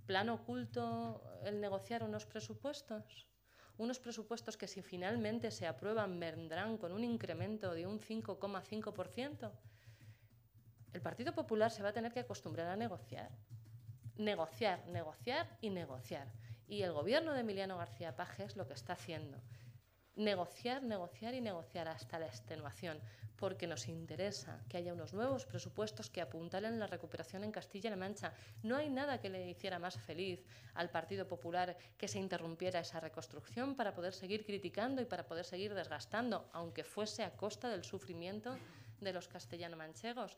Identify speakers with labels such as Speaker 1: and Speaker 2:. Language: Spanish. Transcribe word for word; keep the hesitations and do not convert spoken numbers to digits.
Speaker 1: plan oculto el negociar unos presupuestos? Unos presupuestos que si finalmente se aprueban vendrán con un incremento de un cinco coma cinco por ciento. El Partido Popular se va a tener que acostumbrar a negociar. Negociar, negociar y negociar. Y el gobierno de Emiliano García Paje es lo que está haciendo. Negociar, negociar y negociar hasta la extenuación, porque nos interesa que haya unos nuevos presupuestos que apuntalen la recuperación en Castilla-La Mancha. No hay nada que le hiciera más feliz al Partido Popular que se interrumpiera esa reconstrucción para poder seguir criticando y para poder seguir desgastando, aunque fuese a costa del sufrimiento de los castellano-manchegos.